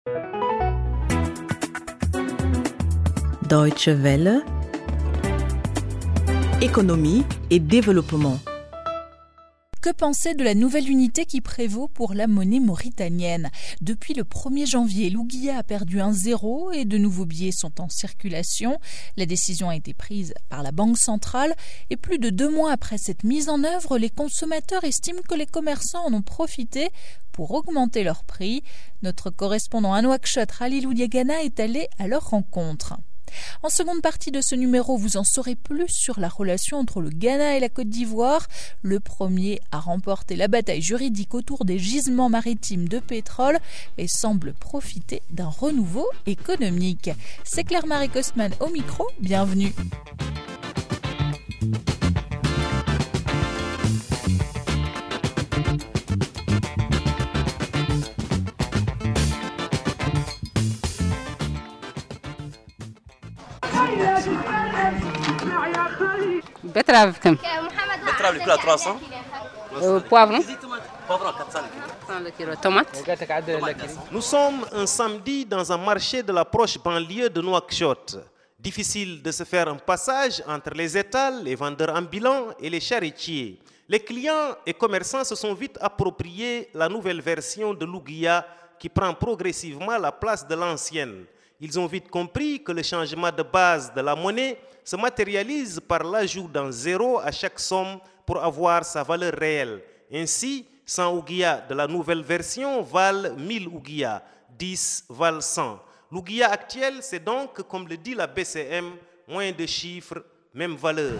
Deutsche Welle, économie et développement. Que penser de la nouvelle unité qui prévaut pour la monnaie mauritanienne ? Depuis le 1er janvier, l'Ouguiya a perdu un zéro et de nouveaux billets sont en circulation. La décision a été prise par la Banque centrale et plus de 2 mois après cette mise en œuvre, les consommateurs estiment que les commerçants en ont profité pour augmenter leurs prix. Notre correspondant à Nouakchott, Khalilou Diagana, est allé à leur rencontre. En seconde partie de ce numéro, vous en saurez plus sur la relation entre le Ghana et la Côte d'Ivoire. Le premier a remporté la bataille juridique autour des gisements maritimes de pétrole et semble profiter d'un renouveau économique. C'est Claire-Marie Kostman au micro, bienvenue. Betterave كم؟ betterave le kilo à 300. Poivron Poivron 400 le kilo. Tomate. Nous sommes un samedi dans un marché de la proche banlieue de Nouakchott. Difficile de se faire un passage entre les étals, les vendeurs ambulants et les charretiers. Les clients et commerçants se sont vite appropriés la nouvelle version de l'Ouguiya qui prend progressivement la place de l'ancienne. Ils ont vite compris que le changement de base de la monnaie se matérialise par l'ajout d'un zéro à chaque somme pour avoir sa valeur réelle. Ainsi, 100 Ouguiya de la nouvelle version valent 1000 Ouguiya, 10 valent 100. L'Ouguiya actuel, c'est donc, comme le dit la BCM, moins de chiffres, même valeur.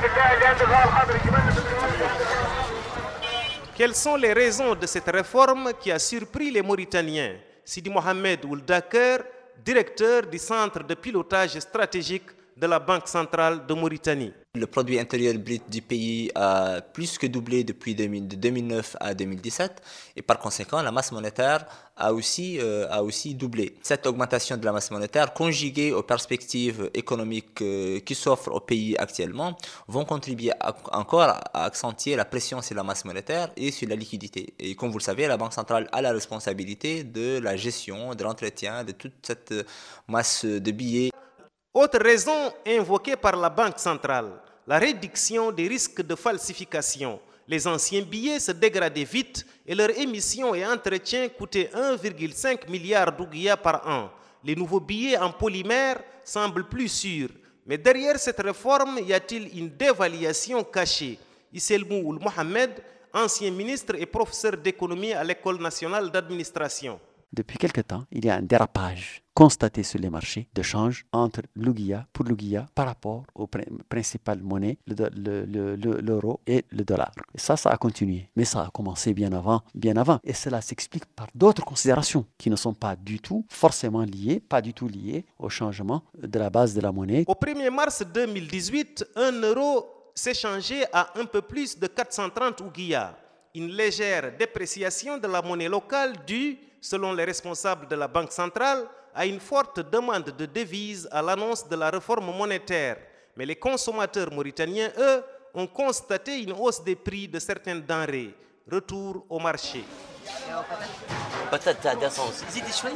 Quelles sont les raisons de cette réforme qui a surpris les Mauritaniens ? Sidi Mohamed Ouldaker, directeur du centre de pilotage stratégique de la Banque centrale de Mauritanie. Le produit intérieur brut du pays a plus que doublé depuis de 2009 à 2017 et par conséquent la masse monétaire a aussi doublé. Cette augmentation de la masse monétaire conjuguée aux perspectives économiques qui s'offrent au pays actuellement vont contribuer encore à accentuer la pression sur la masse monétaire et sur la liquidité. Et comme vous le savez, la Banque centrale a la responsabilité de la gestion, de l'entretien de toute cette masse de billets. Autre raison invoquée par la Banque centrale, la réduction des risques de falsification. Les anciens billets se dégradaient vite et leur émission et entretien coûtaient 1,5 milliard d'Ouguiya par an. Les nouveaux billets en polymère semblent plus sûrs. Mais derrière cette réforme, y a-t-il une dévaluation cachée ? Isselmou Ould Mohamed, ancien ministre et professeur d'économie à l'École nationale d'administration. Depuis quelque temps, il y a un dérapage constaté sur les marchés de change entre l'Ouguiya, pour l'Ouguiya, par rapport aux principales monnaies, l'euro et le dollar. Et ça a continué. Mais ça a commencé bien avant. Et cela s'explique par d'autres considérations qui ne sont pas du tout forcément liées, au changement de la base de la monnaie. Au 1er mars 2018, 1 euro s'échangeait à un peu plus de 430 Ouguiya. Une légère dépréciation de la monnaie locale due, selon les responsables de la Banque centrale, à une forte demande de devises à l'annonce de la réforme monétaire. Mais les consommateurs mauritaniens, eux, ont constaté une hausse des prix de certaines denrées. Retour au marché. Peut-être à 200 aussi. Zidi chouette.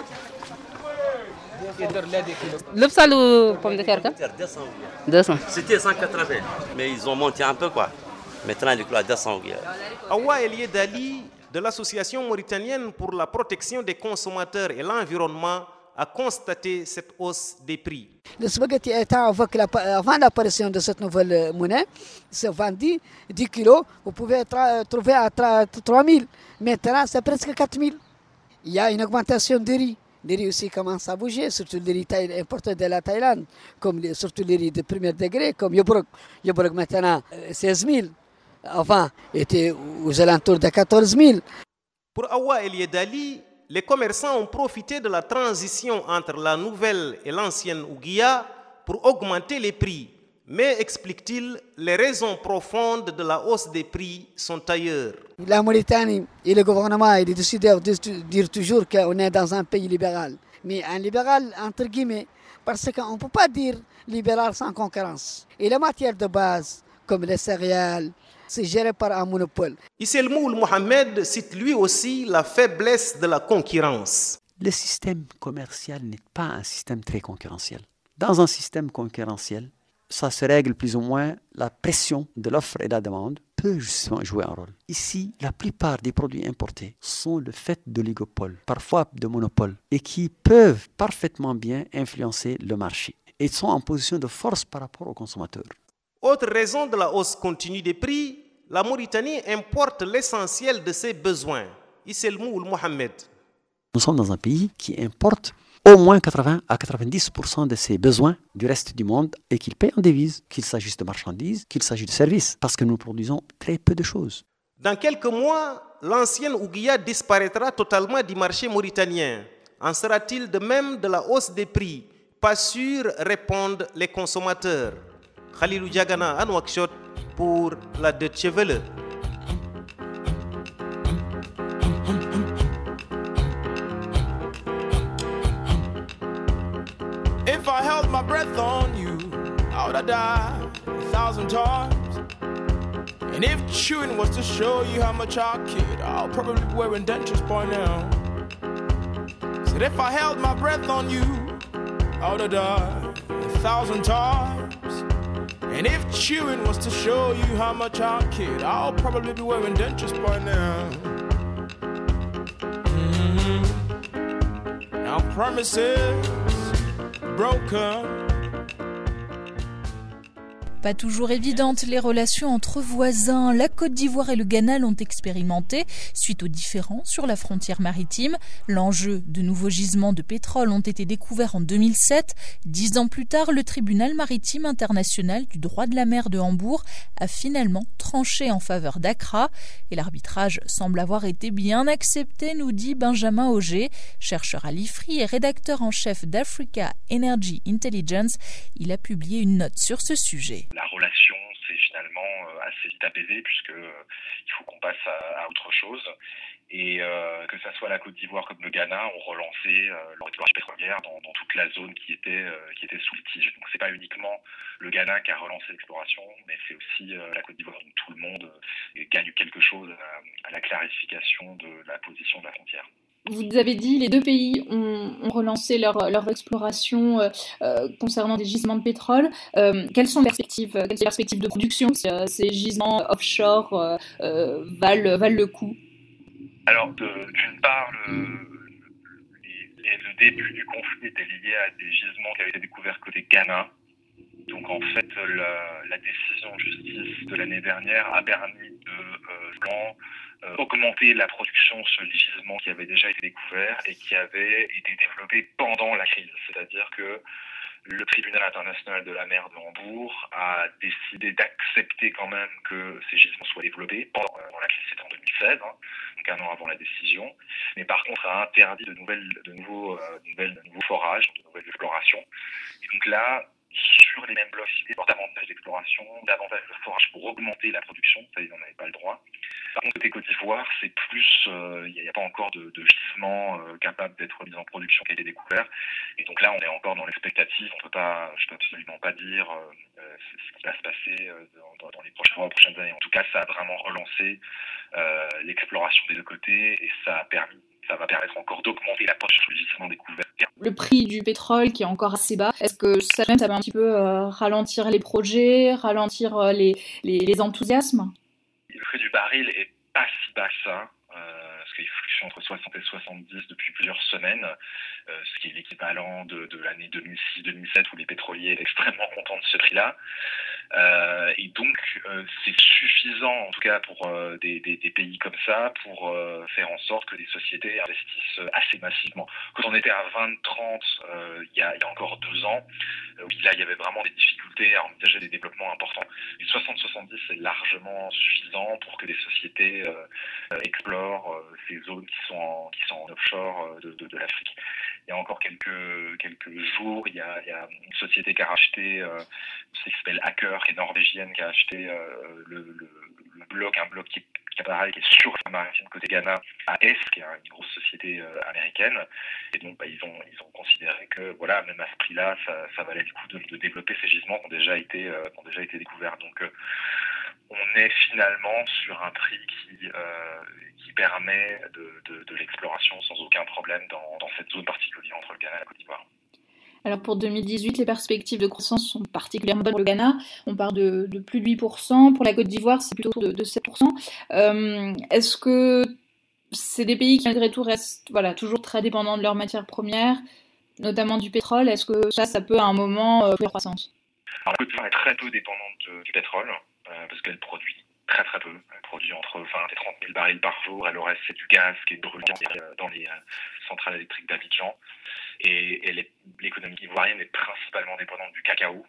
لبسة ou pomme de terre 200. C'était 180, mais ils ont monté un peu quoi. Maintenant, le kilo à 200 Ouguiya. Awa Eliedali, de l'Association mauritanienne pour la protection des consommateurs et l'environnement, a constaté cette hausse des prix. Le spaghetti étant avant l'apparition de cette nouvelle monnaie, se vendit 10 kilos, vous pouvez trouver à 3 000. Maintenant, c'est presque 4 000. Il y a une augmentation du riz. Les riz aussi commencent à bouger, surtout les riz importés de la Thaïlande, surtout les riz de premier degré, comme Yobrok. Yobrok maintenant, 16 000. Avant, était aux alentours de 14 000. Pour Awa Eliedali, les commerçants ont profité de la transition entre la nouvelle et l'ancienne Ouguiya pour augmenter les prix. Mais, explique-t-il, les raisons profondes de la hausse des prix sont ailleurs. La Mauritanie et le gouvernement ils décident de dire toujours qu'on est dans un pays libéral. Mais un libéral, entre guillemets, parce qu'on ne peut pas dire libéral sans concurrence. Et la matière de base, comme les céréales, c'est géré par un monopole. Isselmou Ould Mohamed cite lui aussi la faiblesse de la concurrence. Le système commercial n'est pas un système très concurrentiel. Dans un système concurrentiel, ça se règle plus ou moins, la pression de l'offre et de la demande peut justement jouer un rôle. Ici, la plupart des produits importés sont le fait d'oligopoles, parfois de monopoles, et qui peuvent parfaitement bien influencer le marché. Et sont en position de force par rapport aux consommateurs. Autre raison de la hausse continue des prix, la Mauritanie importe l'essentiel de ses besoins. Isselmou ou Mohamed. Nous sommes dans un pays qui importe au moins 80 à 90% de ses besoins du reste du monde et qu'il paye en devises, qu'il s'agisse de marchandises, qu'il s'agisse de services, parce que nous produisons très peu de choses. Dans quelques mois, l'ancienne Ouguiya disparaîtra totalement du marché mauritanien. En sera-t-il de même de la hausse des prix? Pas sûr, répondent les consommateurs. Khalilou Diagana à Nouakchott pour la Deutsche Welle. If I held my breath on you, I would have died 1,000 times. And if chewing was to show you how much I kid, I'll probably be wearing dentures by now. Said if I held my breath on you, I would have died 1,000 times. And if chewing was to show you how much I kid, I'll probably be wearing dentures by now. Now promises broken. Pas toujours évidentes, les relations entre voisins. La Côte d'Ivoire et le Ghana l'ont expérimenté suite aux différends sur la frontière maritime. L'enjeu, de nouveaux gisements de pétrole ont été découverts en 2007. 10 ans plus tard, le tribunal maritime international du droit de la mer de Hambourg a finalement tranché en faveur d'Accra. Et l'arbitrage semble avoir été bien accepté, nous dit Benjamin Auger, chercheur à l'IFRI et rédacteur en chef d'Africa Energy Intelligence. Il a publié une note sur ce sujet. La relation s'est finalement assez vite apaisée puisque il faut qu'on passe à autre chose et que ça soit la Côte d'Ivoire comme le Ghana ont relancé leur exploration pétrolière dans toute la zone qui était sous litige. Donc c'est pas uniquement le Ghana qui a relancé l'exploration, mais c'est aussi la Côte d'Ivoire. Donc tout le monde gagne quelque chose à la clarification de la position de la frontière. Vous avez dit les deux pays ont relancé leur exploration concernant des gisements de pétrole. Quelles sont les perspectives de production si ces gisements offshore valent le coup? Alors, d'une part, le début du conflit était lié à des gisements qui avaient été découverts côté Ghana. Donc en fait, la décision de justice de l'année dernière a permis de augmenter la production sur les gisements qui avaient déjà été découverts et qui avaient été développés pendant la crise. C'est-à-dire que le tribunal international de la mer de Hambourg a décidé d'accepter quand même que ces gisements soient développés pendant la crise, c'était en 2016, donc un an avant la décision, mais par contre a interdit de nouveaux forages, de nouvelles explorations. Et donc là, sur les mêmes blocs cités, davantage d'exploration, davantage de forage pour augmenter la production, ça ils n'en avaient pas le droit. Par contre, côté Côte d'Ivoire, c'est plus, il n'y a pas encore de gisement capable d'être mis en production qui a été découvert. Et donc là, on est encore dans l'expectative. Je peux absolument pas dire ce qui va se passer dans les prochaines années. En tout cas, ça a vraiment relancé l'exploration des deux côtés et ça va permettre encore d'augmenter la production sur les gisements découverts. Le prix du pétrole qui est encore assez bas, est-ce que ça va un petit peu ralentir les projets, ralentir les enthousiasmes? Le prix du baril est pas si bas que ça, parce qu'il fluctue entre 60 et 70 depuis plusieurs semaines, ce qui est l'équivalent de l'année 2006-2007 où les pétroliers étaient extrêmement contents de ce prix-là. Et donc c'est suffisant en tout cas pour des pays comme ça pour faire en sorte que les sociétés investissent assez massivement. Quand on était à 20-30 il y a encore 2 ans, oui, là il y avait vraiment des difficultés à envisager des développements importants. Et 60-70 c'est largement suffisant pour que les sociétés explorent ces zones qui sont en offshore de l'Afrique. Il y a encore quelques jours, il y a une société qui a racheté, qui s'appelle Hacker, qui est norvégienne, qui a acheté un bloc qui est sur la maritime côté Ghana, à S, qui est une grosse société américaine. Et donc, ils ont considéré que, voilà, même à ce prix-là, ça valait le coup de développer ces gisements qui ont déjà été découverts. Donc, on est finalement sur un prix qui permet de l'exploration sans aucun problème dans cette zone particulière entre le Ghana et la Côte d'Ivoire. Alors pour 2018, les perspectives de croissance sont particulièrement bonnes pour le Ghana. On part de plus de 8%. Pour la Côte d'Ivoire, c'est plutôt de 7%. Est-ce que c'est des pays qui malgré tout restent toujours très dépendants de leurs matières premières, notamment du pétrole? Est-ce que ça peut à un moment faire croissance? Alors, la Côte d'Ivoire est très peu dépendante du pétrole, parce qu'elle produit très très peu. Elle produit entre 20 et 30 000 barils par jour, et le reste c'est du gaz qui est brûlé dans les centrales électriques d'Abidjan. Et l'économie ivoirienne est principalement dépendante du cacao.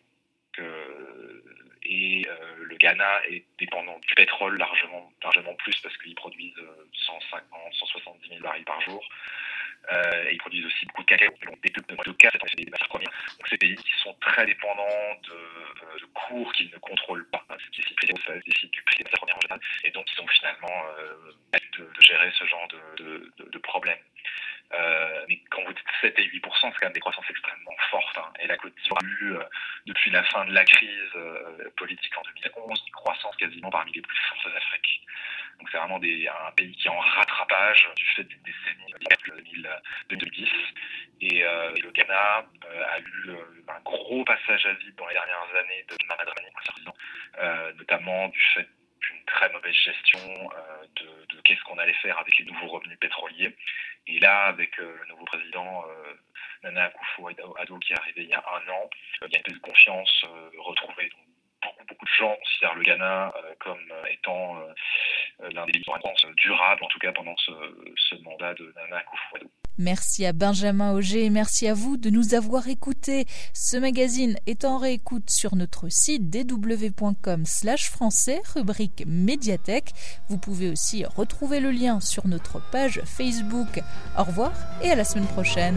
Le Ghana est dépendant du pétrole largement plus, parce qu'ils produisent 150, 170 000 barils par jour. Et ils produisent aussi beaucoup de cacao. Donc de cas, c'est des matières premières. Donc ces pays qui sont très dépendants de cours qu'ils ne contrôlent pas, ce qui décide du prix des matières premières en général, et donc ils ont finalement de gérer ce genre de problème. Mais quand vous dites 7 et 8%, c'est quand même des croissances extrêmement fortes. Et la Côte d'Ivoire a eu, depuis la fin de la crise politique en 2011, une croissance quasiment parmi les plus fortes d'Afrique. Donc c'est vraiment un pays qui est en rattrapage du fait d'une décennie 2010. Et le Ghana a eu un gros passage à vide dans les dernières années de Mahamadou Tanja, notamment du fait d'une très mauvaise gestion de qu'est-ce qu'on allait faire avec les nouveaux revenus pétroliers. Et là, avec le nouveau président Nana Akufo-Addo qui est arrivé il y a un an, il y a une confiance retrouvée. Donc, beaucoup de gens considèrent le Ghana comme étant l'un des pays durables, en tout cas pendant ce mandat de Nana Akufo-Addo. Merci à Benjamin Auger et merci à vous de nous avoir écoutés. Ce magazine est en réécoute sur notre site dw.com/français, rubrique médiathèque. Vous pouvez aussi retrouver le lien sur notre page Facebook. Au revoir et à la semaine prochaine.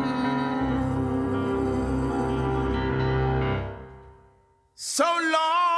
So long.